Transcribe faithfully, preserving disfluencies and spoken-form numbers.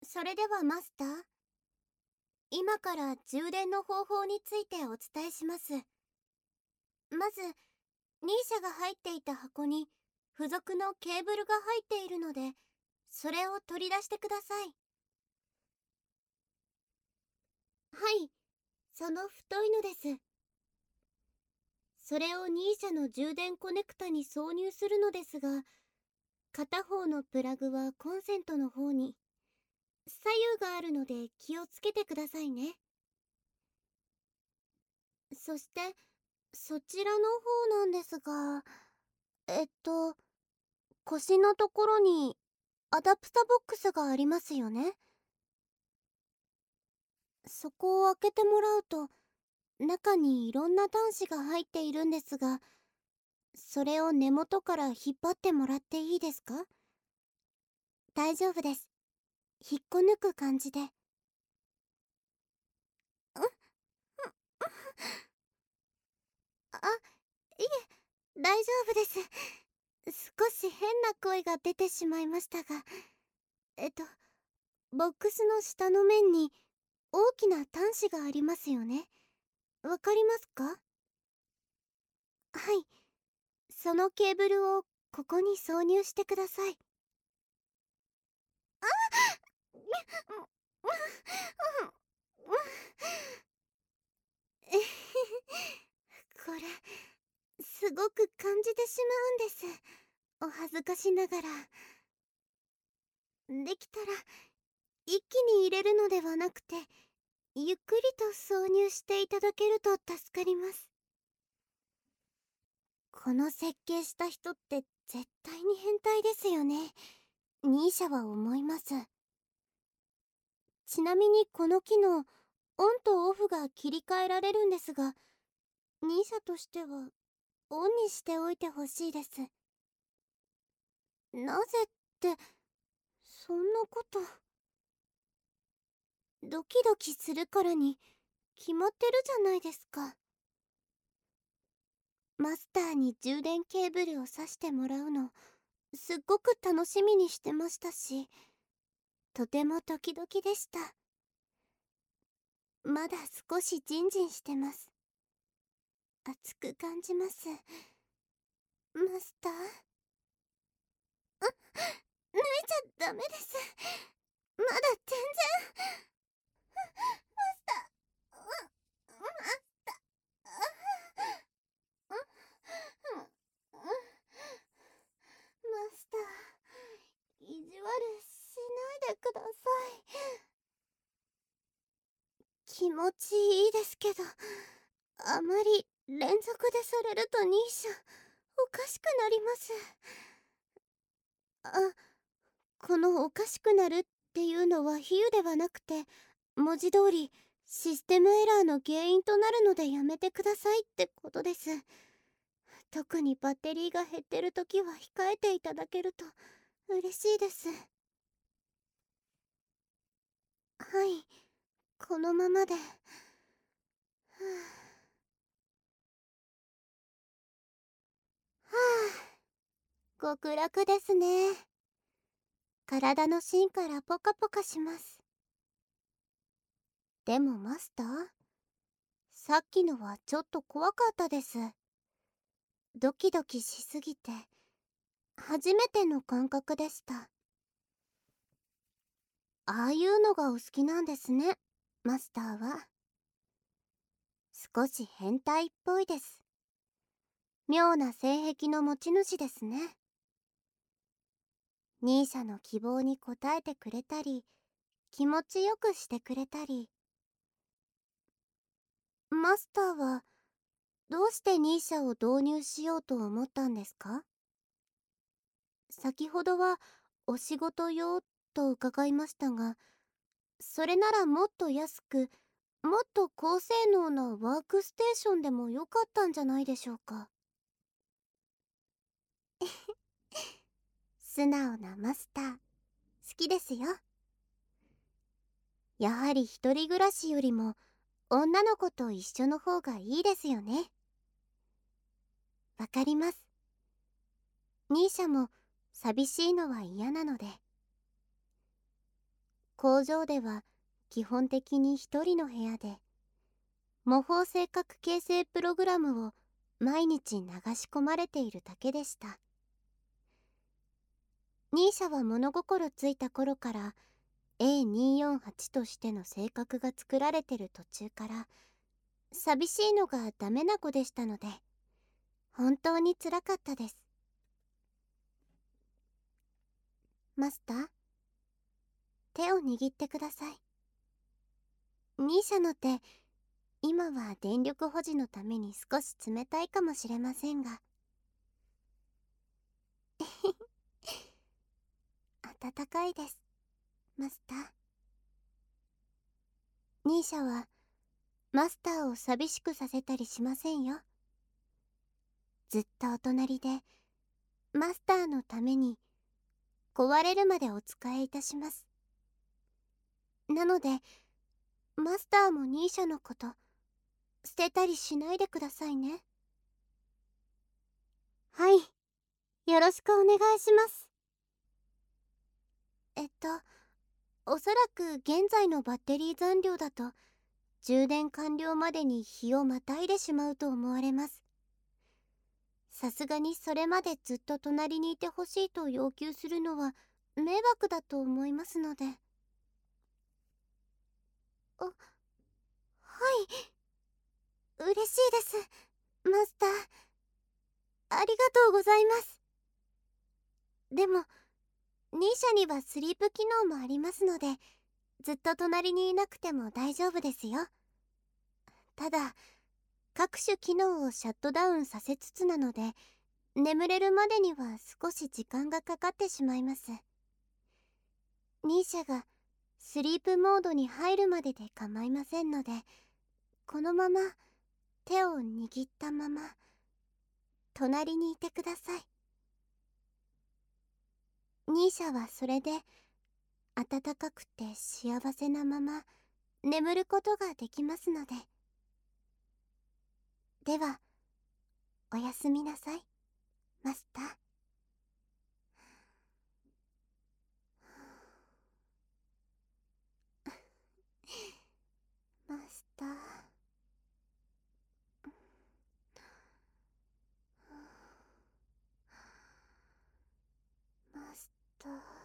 それではマスター、今から充電の方法についてお伝えします。まず、ニーシャが入っていた箱に付属のケーブルが入っているので、それを取り出してください。はい、その太いのです。それをニーシャの充電コネクタに挿入するのですが、片方のプラグはコンセントの方に、左右があるので気をつけてくださいね。そして、そちらの方なんですが、えっと、腰のところにアダプタボックスがありますよね。そこを開けてもらうと、中にいろんな端子が入っているんですが、それを根元から引っ張ってもらっていいですか？大丈夫です。引っこ抜く感じで。う、う、う、あ、いえ、大丈夫です。少し変な声が出てしまいましたが、えっと、ボックスの下の面に大きな端子がありますよね。わかりますか？はい。そのケーブルをここに挿入してください。これ、すごく感じてしまうんです。お恥ずかしながら。できたら、一気に入れるのではなくて、ゆっくりと挿入していただけると助かります。この設計した人って絶対に変態ですよね。ニーシャは思います。ちなみにこの機能、オンとオフが切り替えられるんですが、ニーシャとしてはオンにしておいてほしいです。なぜって、そんなこと。ドキドキするからに決まってるじゃないですか。マスターに充電ケーブルを挿してもらうの、すっごく楽しみにしてましたし、とてもドキドキでした。まだ少しジンジンしてます。熱く感じます。マスター、あ、抜いちゃダメです。まだ全然。マスター、う、マスター、う、う、う、マスター、意地悪しないでください。気持ちいいですけど、あまり連続でされるとニーシャ、おかしくなります。あ、このおかしくなるっていうのは比喩ではなくて、文字通りシステムエラーの原因となるのでやめてくださいってことです。特にバッテリーが減ってる時は控えていただけると嬉しいです。はい、このままで。はあ、はあ、極楽ですね。体の芯からポカポカします。でもマスター、さっきのはちょっと怖かったです。ドキドキしすぎて初めての感覚でした。ああいうのがお好きなんですね、マスターは。少し変態っぽいです。妙な性癖の持ち主ですね。ニーシャの希望に応えてくれたり、気持ちよくしてくれたり。マスターはどうしてニーシャを導入しようと思ったんですか？先ほどはお仕事用と伺いましたが、それならもっと安く、もっと高性能なワークステーションでもよかったんじゃないでしょうか。素直なマスター、好きですよ。やはり一人暮らしよりも女の子と一緒の方がいいですよね。わかります。ニーシャも寂しいのは嫌なので。 工場では基本的に一人の部屋で、模倣性格形成プログラムを毎日流し込まれているだけでした。ニーシャは物心ついた頃から エーにーよんはち としての性格が作られてる途中から寂しいのがダメな子でしたので、本当につらかったです。マスター、手を握ってください。ニーシャの手、今は電力保持のために少し冷たいかもしれませんが暖かいです、マスター。ニーシャはマスターを寂しくさせたりしませんよ。ずっとお隣でマスターのために壊れるまでお仕えいたします。なのでマスターもニーシャのこと捨てたりしないでくださいね。はい、よろしくお願いします。えっとおそらく現在のバッテリー残量だと充電完了までに日をまたいでしまうと思われます。さすがにそれまでずっと隣にいてほしいと要求するのは迷惑だと思いますので。あ、はい、嬉しいです、マスター。ありがとうございます。でもニーシャにはスリープ機能もありますので、ずっと隣にいなくても大丈夫ですよ。ただ各種機能をシャットダウンさせつつなので、眠れるまでには少し時間がかかってしまいます。ニーシャがスリープモードに入るまでで構いませんので、このまま手を握ったまま隣にいてください。ニーシャはそれで暖かくて幸せなまま眠ることができますので。ではおやすみなさい、マスター。マスター、マスター。